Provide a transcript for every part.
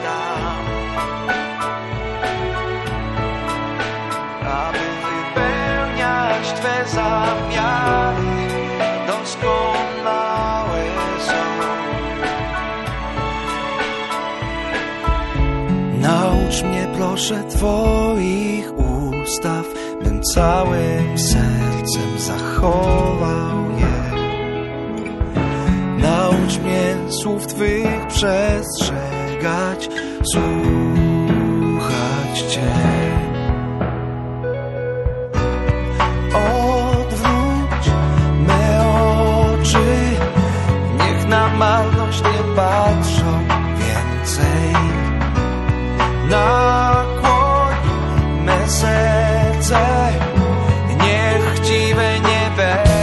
tam, aby wypełniać Twe zamiary, doskonałe są. Naucz mnie proszę Twoich ustaw, bym całym sercem zachował je. Naucz mnie słów Twych przestrzegać, słuchać Cię. Odwróć me oczy, niech na marność nie patrzą więcej. Nakłoń me serce, niech chciwe nie będzie.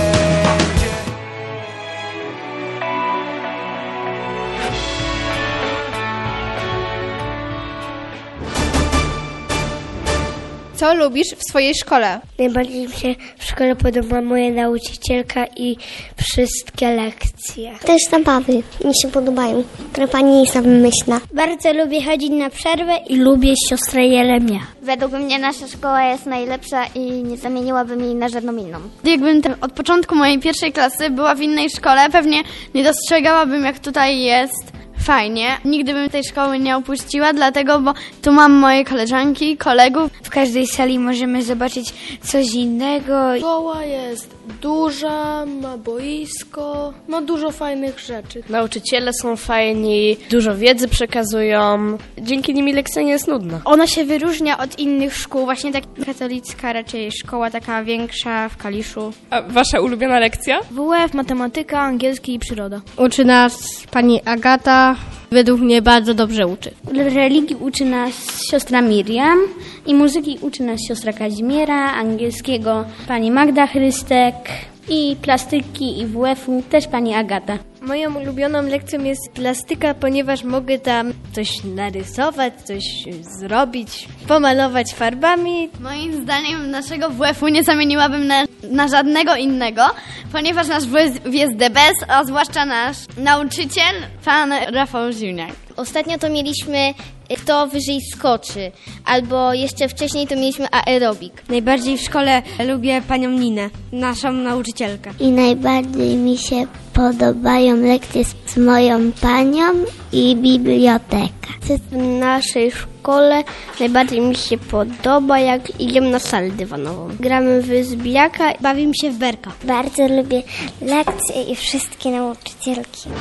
Co lubisz w swojej szkole? Najbardziej mi się w szkole podoba moja nauczycielka i wszystkie lekcje. Też zabawy mi się podobają, które pani jest wymyślna. Bardzo lubię chodzić na przerwę i lubię siostrę Jeremia. Według mnie nasza szkoła jest najlepsza i nie zamieniłabym jej na żadną inną. Jakbym od początku mojej pierwszej klasy była w innej szkole, pewnie nie dostrzegałabym, jak tutaj jest fajnie. Nigdy bym tej szkoły nie opuściła, dlatego, bo tu mam moje koleżanki, kolegów. W każdej sali możemy zobaczyć coś innego. Szkoła jest duża, ma boisko, ma dużo fajnych rzeczy. Nauczyciele są fajni, dużo wiedzy przekazują. Dzięki nim lekcja nie jest nudna. Ona się wyróżnia od innych szkół, właśnie tak katolicka raczej szkoła taka większa w Kaliszu. A wasza ulubiona lekcja? WF, matematyka, angielski i przyroda. Uczy nas pani Agata. Według mnie bardzo dobrze uczy. Religii uczy nas siostra Miriam i muzyki uczy nas siostra Kazimiera, angielskiego pani Magda Chrystek i plastyki i WF-u też pani Agata. Moją ulubioną lekcją jest plastyka, ponieważ mogę tam coś narysować, coś zrobić, pomalować farbami. Moim zdaniem naszego WF-u nie zamieniłabym na żadnego innego, ponieważ nasz WF jest the best, a zwłaszcza nasz nauczyciel, pan Rafał Ziuniak. Ostatnio to mieliśmy kto wyżej skoczy, albo jeszcze wcześniej to mieliśmy aerobik. Najbardziej w szkole lubię panią Ninę, naszą nauczycielkę. I najbardziej mi się podobają lekcje z moją panią i biblioteka. W naszej szkole najbardziej mi się podoba, jak idziemy na salę dywanową. Gramy w zbijaka, bawimy się w berka. Bardzo lubię lekcje i wszystkie nauczycielki.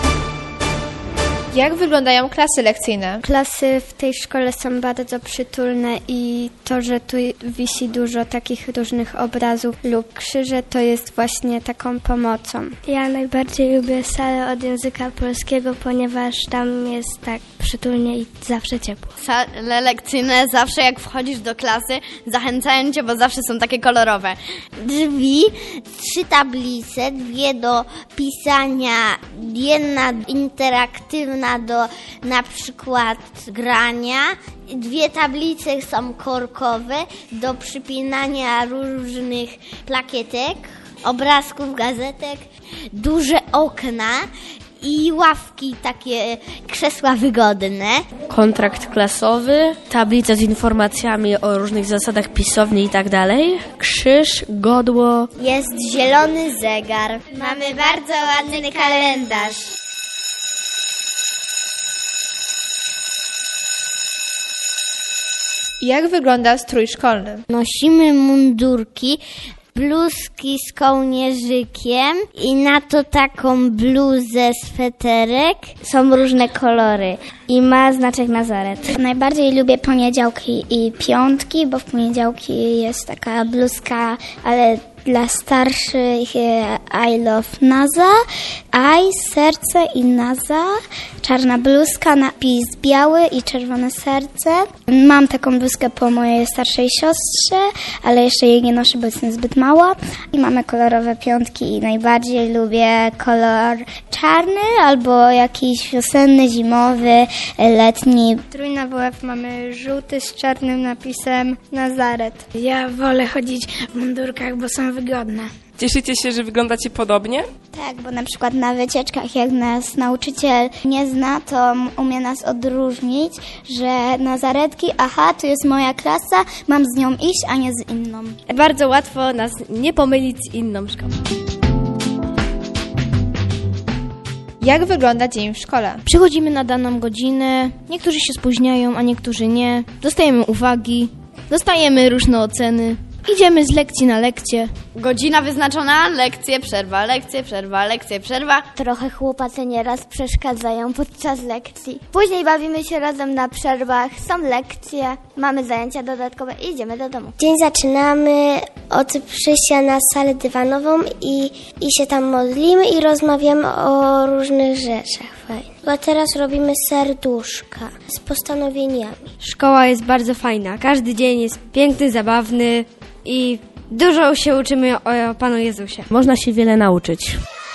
Jak wyglądają klasy lekcyjne? Klasy w tej szkole są bardzo przytulne i to, że tu wisi dużo takich różnych obrazów lub krzyży, to jest właśnie taką pomocą. Ja najbardziej lubię salę od języka polskiego, ponieważ tam jest tak przytulnie i zawsze ciepło. Sale lekcyjne zawsze jak wchodzisz do klasy zachęcają cię, bo zawsze są takie kolorowe. Drzwi, 3 tablice, 2 do pisania, 1 interaktywna do na przykład grania, 2 tablice są korkowe do przypinania różnych plakietek, obrazków, gazetek, duże okna i ławki, takie krzesła wygodne. Kontrakt klasowy, tablica z informacjami o różnych zasadach pisowni i tak dalej, krzyż, godło. Jest zielony zegar. Mamy bardzo ładny kalendarz. Jak wygląda strój szkolny? Nosimy mundurki, bluzki z kołnierzykiem i na to taką bluzę, sweterek. Są różne kolory i ma znaczek Nazaret. Najbardziej lubię poniedziałki i piątki, bo w poniedziałki jest taka bluzka, ale dla starszych I love NASA, serce i NASA, czarna bluzka, napis biały i czerwone serce. Mam taką bluzkę po mojej starszej siostrze, ale jeszcze jej nie noszę, bo jestem zbyt mała. I mamy kolorowe piątki i najbardziej lubię kolor czarny albo jakiś wiosenny, zimowy, letni. Strój na WF mamy żółty z czarnym napisem Nazaret. Ja wolę chodzić w mundurkach, bo są wygodne. Cieszycie się, że wyglądacie podobnie? Tak, bo na przykład na wycieczkach, jak nas nauczyciel nie zna, to umie nas odróżnić, że nazaretki, aha, to jest moja klasa, mam z nią iść, a nie z inną. Bardzo łatwo nas nie pomylić z inną szkołą. Jak wygląda dzień w szkole? Przychodzimy na daną godzinę, niektórzy się spóźniają, a niektórzy nie. Dostajemy uwagi, dostajemy różne oceny. Idziemy z lekcji na lekcję. Godzina wyznaczona, lekcje, przerwa, lekcje, przerwa, lekcje, przerwa. Trochę chłopacy nieraz przeszkadzają podczas lekcji. Później bawimy się razem na przerwach, są lekcje, mamy zajęcia dodatkowe i idziemy do domu. Dzień zaczynamy od przyjścia na salę dywanową i się tam modlimy i rozmawiamy o różnych rzeczach fajnych. Bo teraz robimy serduszka z postanowieniami. Szkoła jest bardzo fajna. Każdy dzień jest piękny, zabawny i dużo się uczymy o Panu Jezusie. Można się wiele nauczyć.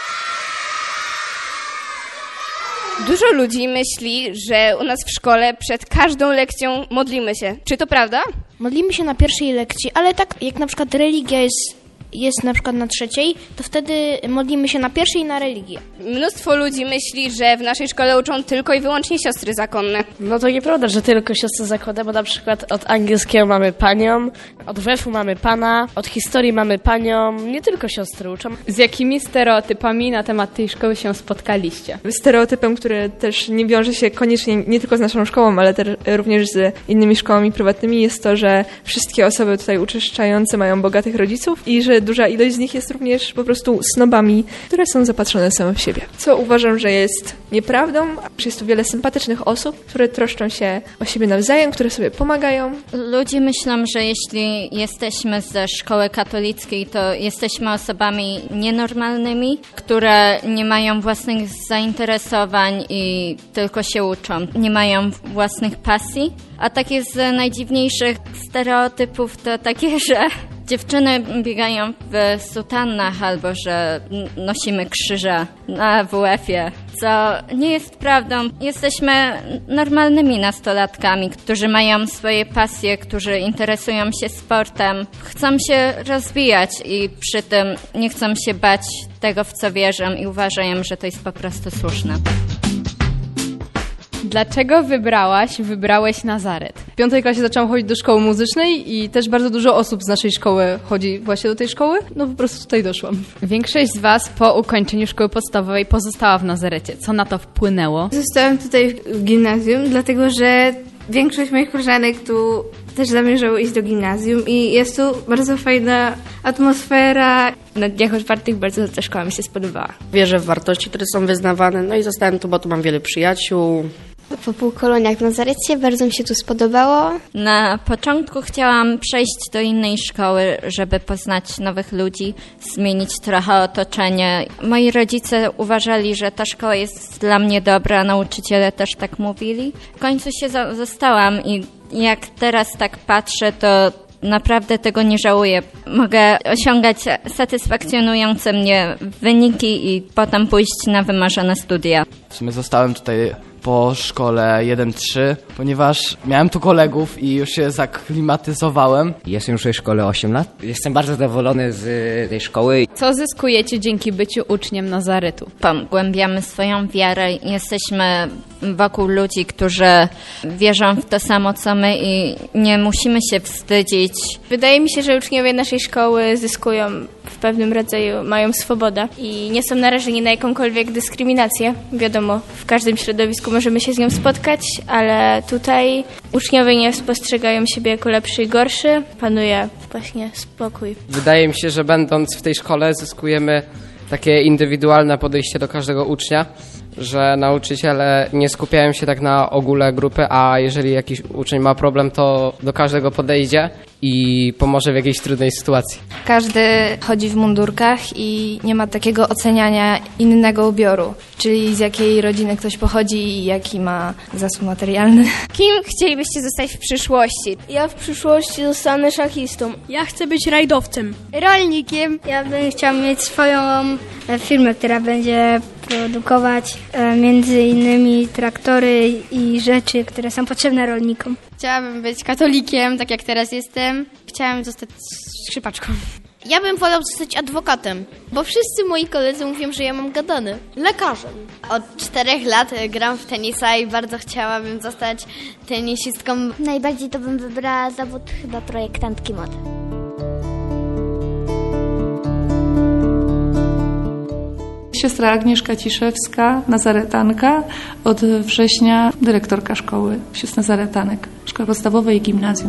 Dużo ludzi myśli, że u nas w szkole przed każdą lekcją modlimy się. Czy to prawda? Modlimy się na pierwszej lekcji, ale tak jak na przykład religia jest na przykład na trzeciej, to wtedy modlimy się na pierwszej na religię. Mnóstwo ludzi myśli, że w naszej szkole uczą tylko i wyłącznie siostry zakonne. No to nieprawda, że tylko siostry zakonne, bo na przykład od angielskiego mamy panią, od WF-u mamy pana, od historii mamy panią, nie tylko siostry uczą. Z jakimi stereotypami na temat tej szkoły się spotkaliście? Stereotypem, który też nie wiąże się koniecznie nie tylko z naszą szkołą, ale też również z innymi szkołami prywatnymi, jest to, że wszystkie osoby tutaj uczęszczające mają bogatych rodziców i że duża ilość z nich jest również po prostu snobami, które są zapatrzone same w siebie. Co uważam, że jest nieprawdą. Jest tu wiele sympatycznych osób, które troszczą się o siebie nawzajem, które sobie pomagają. Ludzie myślą, że jeśli jesteśmy ze szkoły katolickiej, to jesteśmy osobami nienormalnymi, które nie mają własnych zainteresowań i tylko się uczą. Nie mają własnych pasji. A takie z najdziwniejszych stereotypów to takie, że dziewczyny biegają w sutannach albo że nosimy krzyże na WF-ie, co nie jest prawdą. Jesteśmy normalnymi nastolatkami, którzy mają swoje pasje, którzy interesują się sportem, chcą się rozwijać i przy tym nie chcą się bać tego, w co wierzą i uważają, że to jest po prostu słuszne. Dlaczego wybrałeś Nazaret? W 5. klasie zaczęłam chodzić do szkoły muzycznej i też bardzo dużo osób z naszej szkoły chodzi właśnie do tej szkoły. No po prostu tutaj doszłam. Większość z Was po ukończeniu szkoły podstawowej pozostała w Nazarecie. Co na to wpłynęło? Zostałam tutaj w gimnazjum, dlatego że większość moich koleżanek tu też zamierzało iść do gimnazjum i jest tu bardzo fajna atmosfera. Na dniach otwartych bardzo ta szkoła mi się spodobała. Wierzę w wartości, które są wyznawane, no i zostałem tu, bo tu mam wiele przyjaciół. Po półkoloniach w Nazarecie bardzo mi się tu spodobało. Na początku chciałam przejść do innej szkoły, żeby poznać nowych ludzi, zmienić trochę otoczenie. Moi rodzice uważali, że ta szkoła jest dla mnie dobra, nauczyciele też tak mówili. W końcu się zostałam i jak teraz tak patrzę, to naprawdę tego nie żałuję. Mogę osiągać satysfakcjonujące mnie wyniki i potem pójść na wymarzone studia. W sumie zostałem tutaj po szkole 1-3, ponieważ miałem tu kolegów i już się zaklimatyzowałem. Jestem już w tej szkole 8 lat. Jestem bardzo zadowolony z tej szkoły. Co zyskujecie dzięki byciu uczniem Nazaretu? Pogłębiamy swoją wiarę. Jesteśmy wokół ludzi, którzy wierzą w to samo, co my i nie musimy się wstydzić. Wydaje mi się, że uczniowie naszej szkoły zyskują w pewnym rodzaju, mają swobodę i nie są narażeni na jakąkolwiek dyskryminację. Wiadomo, w każdym środowisku możemy się z nią spotkać, ale tutaj uczniowie nie postrzegają siebie jako lepszy i gorszy. Panuje właśnie spokój. Wydaje mi się, że będąc w tej szkole zyskujemy takie indywidualne podejście do każdego ucznia, że nauczyciele nie skupiają się tak na ogóle grupy, a jeżeli jakiś uczeń ma problem, to do każdego podejdzie i pomoże w jakiejś trudnej sytuacji. Każdy chodzi w mundurkach i nie ma takiego oceniania innego ubioru, czyli z jakiej rodziny ktoś pochodzi i jaki ma zasób materialny. Kim chcielibyście zostać w przyszłości? Ja w przyszłości zostanę szachistą. Ja chcę być rajdowcem. Rolnikiem. Ja bym chciał mieć swoją firmę, która będzie produkować między innymi traktory i rzeczy, które są potrzebne rolnikom. Chciałabym być katolikiem, tak jak teraz jestem. Chciałam zostać skrzypaczką. Ja bym wolał zostać adwokatem, bo wszyscy moi koledzy mówią, że ja mam gadane. Lekarzem. Od 4 lat gram w tenisa i bardzo chciałabym zostać tenisistką. Najbardziej to bym wybrała zawód chyba projektantki mody. Siostra Agnieszka Ciszewska, nazaretanka, od września dyrektorka szkoły sióstr nazaretanek, szkoły podstawowej i gimnazjum.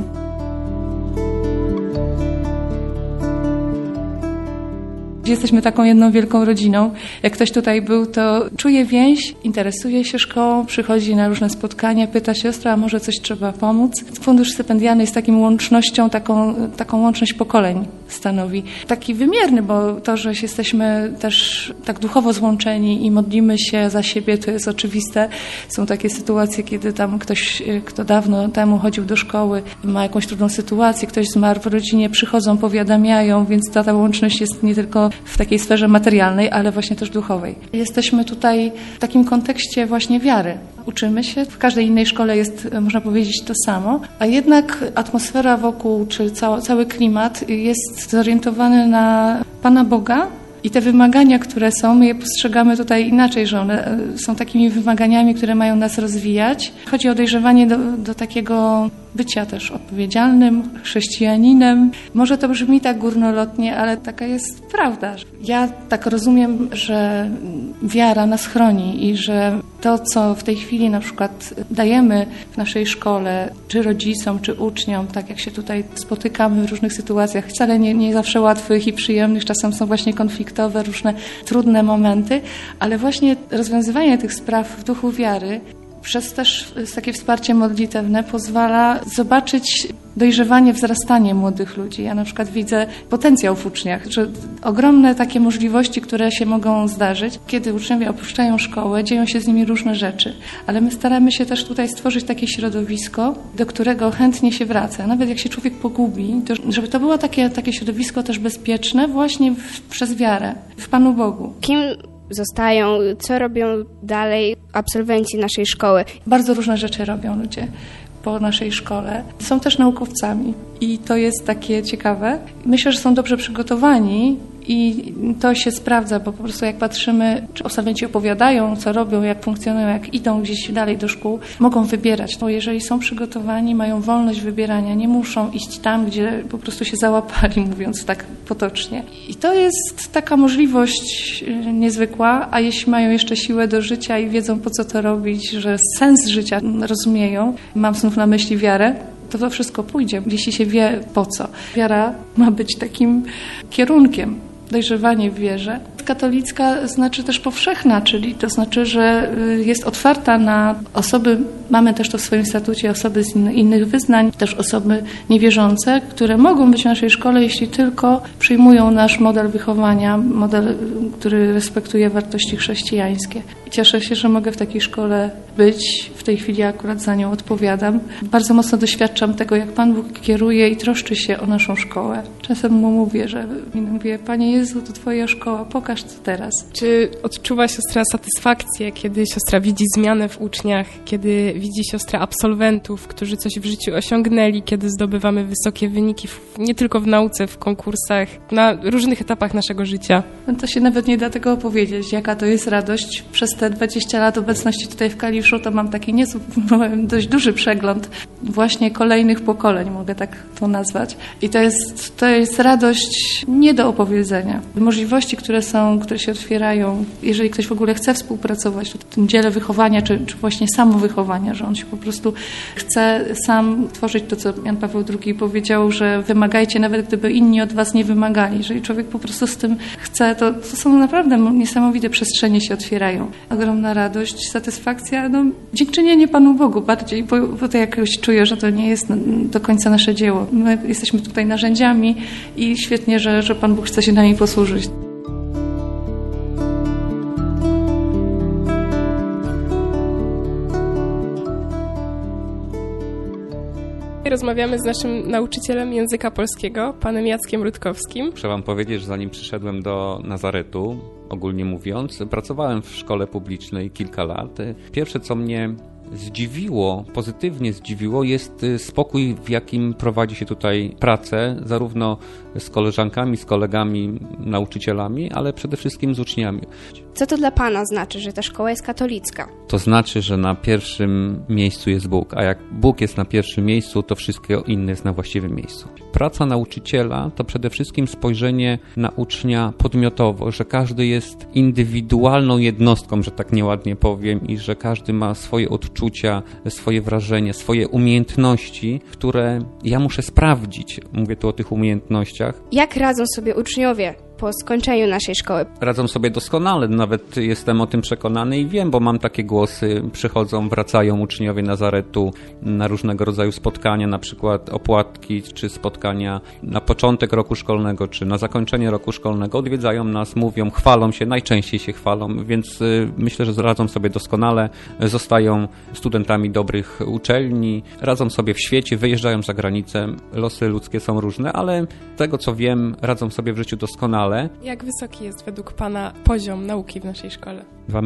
Jesteśmy taką jedną wielką rodziną. Jak ktoś tutaj był, to czuje więź, interesuje się szkołą, przychodzi na różne spotkania, pyta siostra, a może coś trzeba pomóc. Fundusz stypendialny jest taką łącznością, taką łączność pokoleń stanowi. Taki wymierny, bo to, że jesteśmy też tak duchowo złączeni i modlimy się za siebie, to jest oczywiste. Są takie sytuacje, kiedy tam ktoś, kto dawno temu chodził do szkoły, ma jakąś trudną sytuację, ktoś zmarł w rodzinie, przychodzą, powiadamiają, więc ta łączność jest nie tylko w takiej sferze materialnej, ale właśnie też duchowej. Jesteśmy tutaj w takim kontekście właśnie wiary. Uczymy się, w każdej innej szkole jest, można powiedzieć, to samo, a jednak atmosfera wokół, czy cały klimat jest zorientowany na Pana Boga i te wymagania, które są, my je postrzegamy tutaj inaczej, że one są takimi wymaganiami, które mają nas rozwijać. Chodzi o dojrzewanie do takiego bycia też odpowiedzialnym chrześcijaninem. Może to brzmi tak górnolotnie, ale taka jest prawda. Ja tak rozumiem, że wiara nas chroni i że to, co w tej chwili na przykład dajemy w naszej szkole, czy rodzicom, czy uczniom, tak jak się tutaj spotykamy w różnych sytuacjach, wcale nie zawsze łatwych i przyjemnych, czasem są właśnie konfliktowe, różne trudne momenty, ale właśnie rozwiązywanie tych spraw w duchu wiary przez też takie wsparcie modlitewne pozwala zobaczyć dojrzewanie, wzrastanie młodych ludzi. Ja na przykład widzę potencjał w uczniach, że ogromne takie możliwości, które się mogą zdarzyć, kiedy uczniowie opuszczają szkołę, dzieją się z nimi różne rzeczy. Ale my staramy się też tutaj stworzyć takie środowisko, do którego chętnie się wraca. Nawet jak się człowiek pogubi, to żeby to było takie środowisko też bezpieczne właśnie przez wiarę w Panu Bogu. Kim zostają, co robią dalej absolwenci naszej szkoły? Bardzo różne rzeczy robią ludzie po naszej szkole. Są też naukowcami i to jest takie ciekawe. Myślę, że są dobrze przygotowani i to się sprawdza, bo po prostu jak patrzymy, czy absolwenci opowiadają, co robią, jak funkcjonują, jak idą gdzieś dalej do szkół, mogą wybierać. Bo jeżeli są przygotowani, mają wolność wybierania, nie muszą iść tam, gdzie po prostu się załapali, mówiąc tak potocznie. I to jest taka możliwość niezwykła, a jeśli mają jeszcze siłę do życia i wiedzą, po co to robić, że sens życia rozumieją, mam znów na myśli wiarę, to wszystko pójdzie, jeśli się wie po co. Wiara ma być takim kierunkiem, dojrzewanie w wierze. Katolicka znaczy też powszechna, czyli to znaczy, że jest otwarta na osoby, mamy też to w swoim statucie, osoby z innych wyznań, też osoby niewierzące, które mogą być w naszej szkole, jeśli tylko przyjmują nasz model wychowania, model, który respektuje wartości chrześcijańskie. I cieszę się, że mogę w takiej szkole być. W tej chwili akurat za nią odpowiadam. Bardzo mocno doświadczam tego, jak Pan Bóg kieruje i troszczy się o naszą szkołę. Czasem mu mówię, Panie Jezu, to Twoja szkoła, pokaż co teraz. Czy odczuwa siostra satysfakcję, kiedy siostra widzi zmianę w uczniach, kiedy widzi siostra absolwentów, którzy coś w życiu osiągnęli, kiedy zdobywamy wysokie wyniki nie tylko w nauce, w konkursach, na różnych etapach naszego życia? No to się nawet nie da tego opowiedzieć, jaka to jest radość. Przez te 20 lat obecności tutaj w Kaliszu to mam taki dość duży przegląd właśnie kolejnych pokoleń, mogę tak to nazwać. I to jest radość nie do opowiedzenia. Możliwości, które się otwierają, jeżeli ktoś w ogóle chce współpracować w tym dziele wychowania, czy właśnie samowychowania, że on się po prostu chce sam tworzyć to, co Jan Paweł II powiedział, że wymagajcie, nawet gdyby inni od was nie wymagali. Jeżeli człowiek po prostu z tym chce, to są naprawdę niesamowite przestrzenie się otwierają. Ogromna radość, satysfakcja, dziękczynienie Panu Bogu bardziej, bo to jakoś czuję, że to nie jest do końca nasze dzieło. My jesteśmy tutaj narzędziami i świetnie, że Pan Bóg chce się nami posłużyć. Rozmawiamy z naszym nauczycielem języka polskiego, panem Jackiem Rutkowskim. Muszę wam powiedzieć, że zanim przyszedłem do Nazaretu, ogólnie mówiąc, pracowałem w szkole publicznej kilka lat. Pierwsze, co mnie zdziwiło, pozytywnie zdziwiło, jest spokój, w jakim prowadzi się tutaj pracę, zarówno z koleżankami, z kolegami, nauczycielami, ale przede wszystkim z uczniami. Co to dla Pana znaczy, że ta szkoła jest katolicka? To znaczy, że na pierwszym miejscu jest Bóg, a jak Bóg jest na pierwszym miejscu, to wszystko inne jest na właściwym miejscu. Praca nauczyciela to przede wszystkim spojrzenie na ucznia podmiotowo, że każdy jest indywidualną jednostką, że tak nieładnie powiem, i że każdy ma swoje odczucia, swoje wrażenia, swoje umiejętności, które ja muszę sprawdzić. Mówię tu o tych umiejętnościach. Jak radzą sobie uczniowie po skończeniu naszej szkoły? Radzą sobie doskonale, nawet jestem o tym przekonany i wiem, bo mam takie głosy, przychodzą, wracają uczniowie Nazaretu na różnego rodzaju spotkania, na przykład opłatki, czy spotkania na początek roku szkolnego, czy na zakończenie roku szkolnego, odwiedzają nas, mówią, chwalą się, najczęściej się chwalą, więc myślę, że radzą sobie doskonale, zostają studentami dobrych uczelni, radzą sobie w świecie, wyjeżdżają za granicę, losy ludzkie są różne, ale z tego co wiem, radzą sobie w życiu doskonale. Jak wysoki jest według Pana poziom nauki w naszej szkole?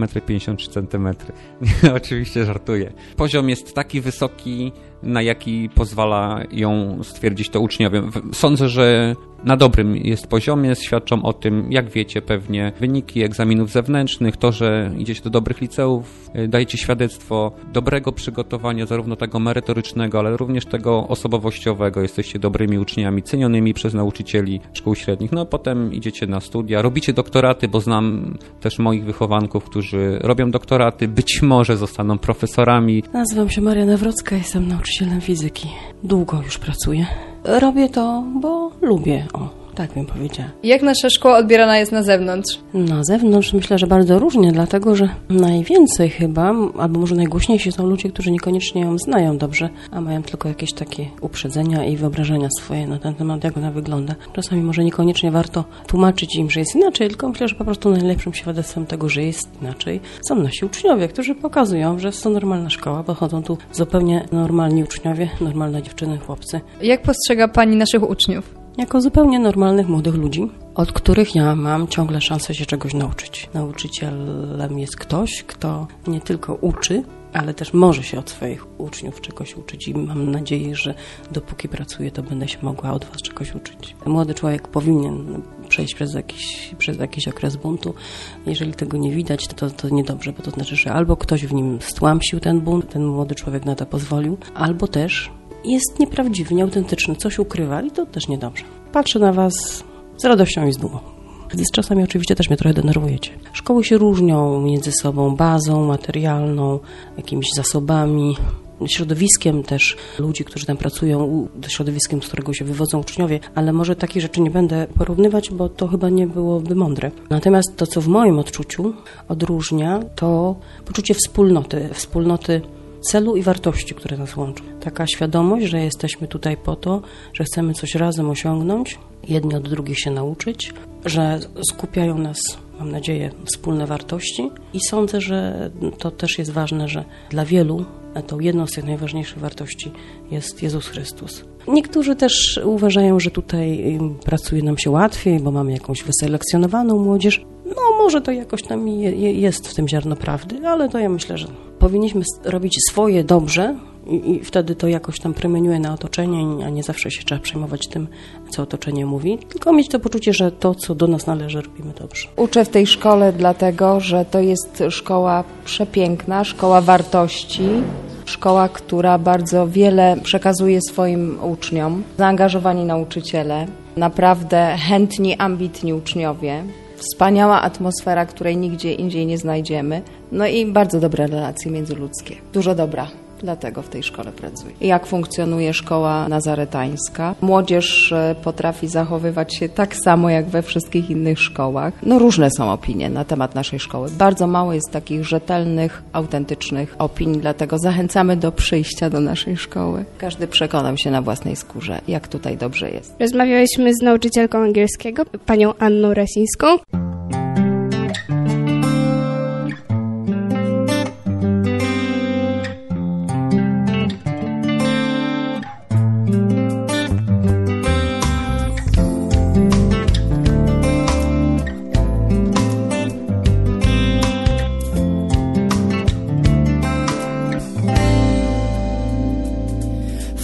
2,53 m. Oczywiście żartuję. Poziom jest taki wysoki, na jaki pozwala ją stwierdzić to uczniowie. Sądzę, że na dobrym jest poziomie, świadczą o tym, jak wiecie pewnie, wyniki egzaminów zewnętrznych, to, że idziecie do dobrych liceów, dajecie świadectwo dobrego przygotowania, zarówno tego merytorycznego, ale również tego osobowościowego. Jesteście dobrymi uczniami, cenionymi przez nauczycieli szkół średnich. No potem idziecie na studia, robicie doktoraty, bo znam też moich wychowanków, którzy robią doktoraty, być może zostaną profesorami. Nazywam się Maria Nawrocka, jestem nauczycielem fizyki. Długo już pracuję. Robię to, bo lubię. Tak bym powiedziała. Jak nasza szkoła odbierana jest na zewnątrz? Na zewnątrz myślę, że bardzo różnie, dlatego że najwięcej chyba, albo może najgłośniejsi są ludzie, którzy niekoniecznie ją znają dobrze, a mają tylko jakieś takie uprzedzenia i wyobrażenia swoje na ten temat, jak ona wygląda. Czasami może niekoniecznie warto tłumaczyć im, że jest inaczej, tylko myślę, że po prostu najlepszym świadectwem tego, że jest inaczej, są nasi uczniowie, którzy pokazują, że jest to normalna szkoła, bo chodzą tu zupełnie normalni uczniowie, normalne dziewczyny, chłopcy. Jak postrzega Pani naszych uczniów? Jako zupełnie normalnych, młodych ludzi, od których ja mam ciągle szansę się czegoś nauczyć. Nauczycielem jest ktoś, kto nie tylko uczy, ale też może się od swoich uczniów czegoś uczyć i mam nadzieję, że dopóki pracuję, to będę się mogła od Was czegoś uczyć. Młody człowiek powinien przejść przez jakiś okres buntu. Jeżeli tego nie widać, to niedobrze, bo to znaczy, że albo ktoś w nim stłamsił ten bunt, ten młody człowiek na to pozwolił, albo też jest nieprawdziwy, nieautentyczny, coś ukrywa i to też niedobrze. Patrzę na Was z radością i z dumą. Z czasami oczywiście też mnie trochę denerwujecie. Szkoły się różnią między sobą bazą materialną, jakimiś zasobami, środowiskiem też ludzi, którzy tam pracują, środowiskiem, z którego się wywodzą uczniowie, ale może takich rzeczy nie będę porównywać, bo to chyba nie byłoby mądre. Natomiast to, co w moim odczuciu odróżnia, to poczucie wspólnoty celu i wartości, które nas łączą. Taka świadomość, że jesteśmy tutaj po to, że chcemy coś razem osiągnąć, jedni od drugich się nauczyć, że skupiają nas, mam nadzieję, wspólne wartości i sądzę, że to też jest ważne, że dla wielu tą jedną z tych najważniejszych wartości jest Jezus Chrystus. Niektórzy też uważają, że tutaj pracuje nam się łatwiej, bo mamy jakąś wyselekcjonowaną młodzież. No może to jakoś tam jest w tym ziarno prawdy, ale to ja myślę, że powinniśmy robić swoje dobrze i wtedy to jakoś tam promieniuje na otoczenie, a nie zawsze się trzeba przejmować tym, co otoczenie mówi, tylko mieć to poczucie, że to, co do nas należy, robimy dobrze. Uczę w tej szkole dlatego, że to jest szkoła przepiękna, szkoła wartości, szkoła, która bardzo wiele przekazuje swoim uczniom, zaangażowani nauczyciele, naprawdę chętni, ambitni uczniowie. Wspaniała atmosfera, której nigdzie indziej nie znajdziemy. No i bardzo dobre relacje międzyludzkie. Dużo dobra. Dlatego w tej szkole pracuję. Jak funkcjonuje szkoła nazaretańska? Młodzież potrafi zachowywać się tak samo jak we wszystkich innych szkołach. No różne są opinie na temat naszej szkoły. Bardzo mało jest takich rzetelnych, autentycznych opinii, dlatego zachęcamy do przyjścia do naszej szkoły. Każdy przekonał się na własnej skórze, jak tutaj dobrze jest. Rozmawialiśmy z nauczycielką angielskiego, panią Anną Rasińską.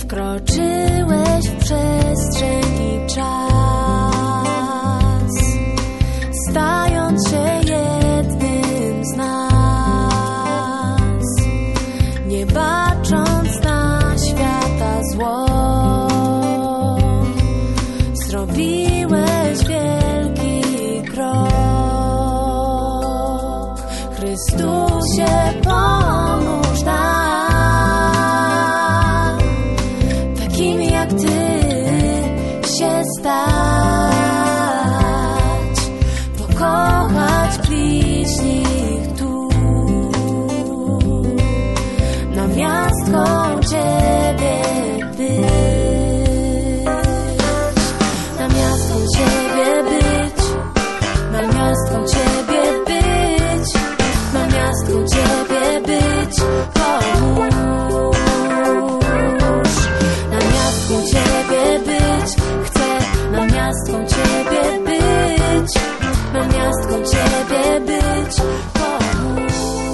Wkroczyłeś w przestrzeń i czas, stając się jednym z nas, nie bacząc na świata zło. Zrobiłeś wielki krok. Chrystusie, pomóż nam, takim jak Ty się stać, pokochać bliźnich tu, namiastką Ciebie być. Ciebie być, namiastką Ciebie być, namiastką Ciebie być, pomóż. Namiastką Ciebie być, chcę namiastką Ciebie być, namiastką Ciebie być, pomóż.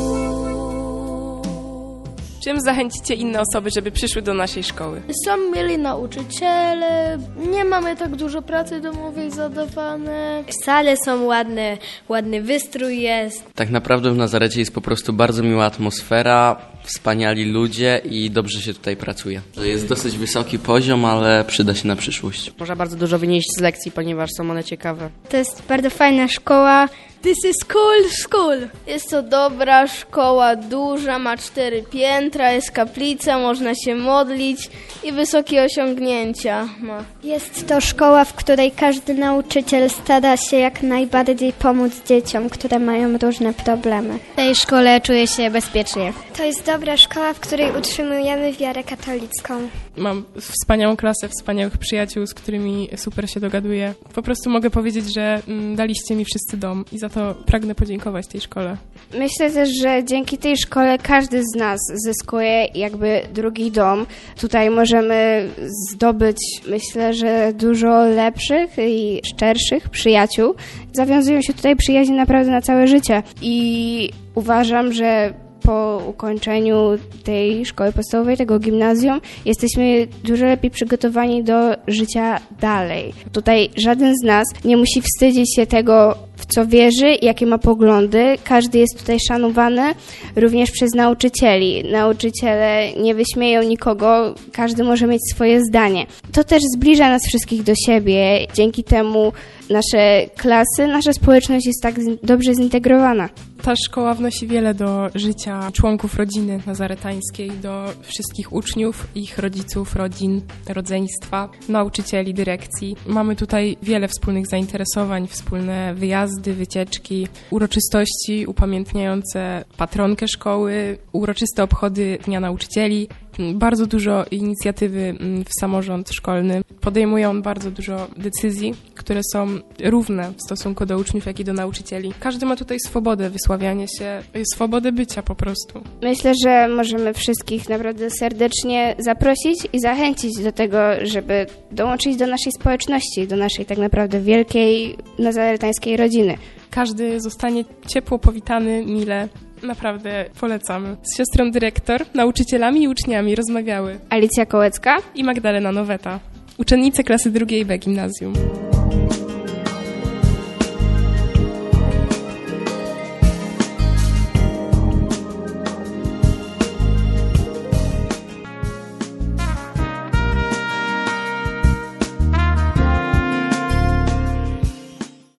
Czym zachęcicie inne osoby, żeby przyszły do naszej szkoły? Są mieli nauczyciele, nie mamy tak dużo pracy domowej zadawane. Sale są ładne, ładny wystrój jest. Tak naprawdę w Nazarecie jest po prostu bardzo miła atmosfera, wspaniali ludzie i dobrze się tutaj pracuje. Jest dosyć wysoki poziom, ale przyda się na przyszłość. Można bardzo dużo wynieść z lekcji, ponieważ są one ciekawe. To jest bardzo fajna szkoła. This is school. Jest to dobra szkoła, duża, ma 4 piętra, jest kaplica, można się modlić i wysokie osiągnięcia ma. Jest to szkoła, w której każdy nauczyciel stara się jak najbardziej pomóc dzieciom, które mają różne problemy. W tej szkole czuję się bezpiecznie. To jest dobra szkoła, w której utrzymujemy wiarę katolicką. Mam wspaniałą klasę, wspaniałych przyjaciół, z którymi super się dogaduję. Po prostu mogę powiedzieć, że daliście mi wszyscy dom i za to pragnę podziękować tej szkole. Myślę też, że dzięki tej szkole każdy z nas zyskuje jakby drugi dom. Tutaj możemy zdobyć, myślę, że dużo lepszych i szczerszych przyjaciół. Zawiązują się tutaj przyjaźnie naprawdę na całe życie i uważam, że po ukończeniu tej szkoły podstawowej, tego gimnazjum, jesteśmy dużo lepiej przygotowani do życia dalej. Tutaj żaden z nas nie musi wstydzić się tego, w co wierzy i jakie ma poglądy. Każdy jest tutaj szanowany, również przez nauczycieli. Nauczyciele nie wyśmieją nikogo, każdy może mieć swoje zdanie. To też zbliża nas wszystkich do siebie. Dzięki temu nasze klasy, nasza społeczność jest tak dobrze zintegrowana. Ta szkoła wnosi wiele do życia członków rodziny nazaretańskiej, do wszystkich uczniów, ich rodziców, rodzin, rodzeństwa, nauczycieli, dyrekcji. Mamy tutaj wiele wspólnych zainteresowań, wspólne wyjazdy, wycieczki, uroczystości upamiętniające patronkę szkoły, uroczyste obchody Dnia Nauczycieli. Bardzo dużo inicjatywy w samorząd szkolny. Podejmuje on bardzo dużo decyzji, które są równe w stosunku do uczniów, jak i do nauczycieli. Każdy ma tutaj swobodę wysławiania się, swobodę bycia po prostu. Myślę, że możemy wszystkich naprawdę serdecznie zaprosić i zachęcić do tego, żeby dołączyć do naszej społeczności, do naszej tak naprawdę wielkiej nazaretańskiej rodziny. Każdy zostanie ciepło powitany, mile. Naprawdę polecamy. Z siostrą dyrektor, nauczycielami i uczniami rozmawiały Alicja Kołecka i Magdalena Noweta, uczennice klasy 2B gimnazjum.